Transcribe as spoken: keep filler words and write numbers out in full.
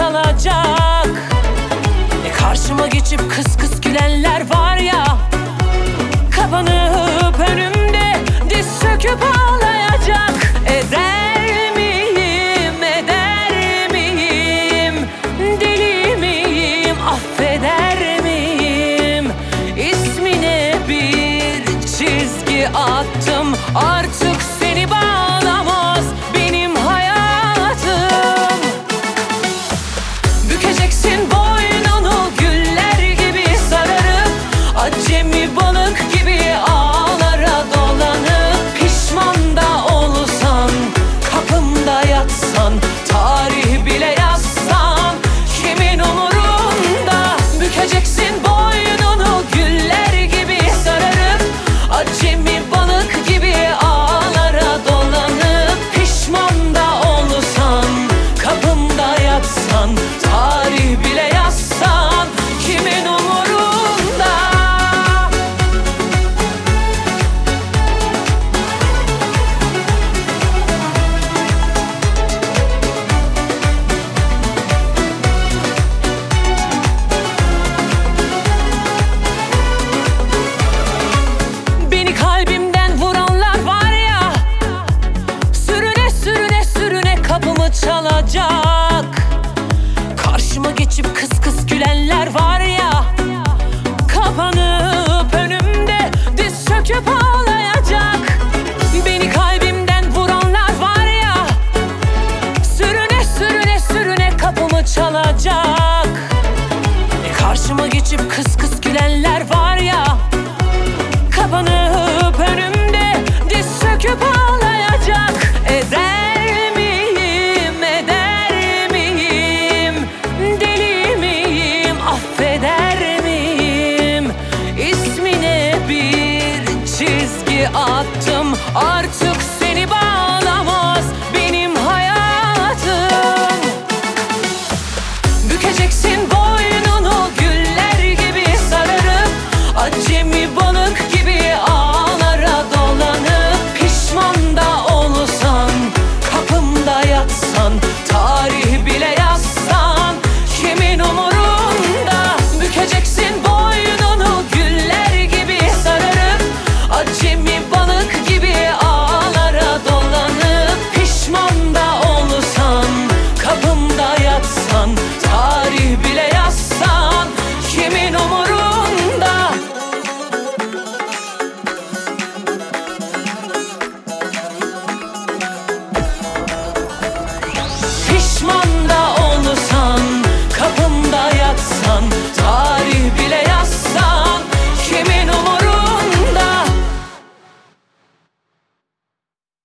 çalacak. E karşıma geçip kıs kıs gülenler var ya, kapanıp önümde diz söküp ağlayacak. Eder miyim, eder miyim, deli miyim, affeder miyim? İsmine bir çizgi attım, artık seni bağlamaz benim hayatım. Bükeceksin boynunu güller gibi sararıp, acemi balık gibi ağlara dolanıp, pişman da olsan, kapımda yatsan, tarih bile yazsan, kimin umurunda? Bükeceksin boynunu güller gibi sararıp, acemi balık gibi ağlara dolanıp, pişman da olsan, kapımda yatsan, tarih bile yazsan, kimin umurunda? Beni kalbimden vuranlar var ya, sürüne sürüne sürüne kapımı çalacak. Karşıma geçip kıs kıs gülenler var ya, kapanıp önümde diz söküp ağlayacak. Beni kalbimden vuranlar var ya, sürüne sürüne sürüne kapımı çalacak. E karşıma geçip kıs kıs gülenler var ya, kapanıp önümde diz söküp ağlayacak.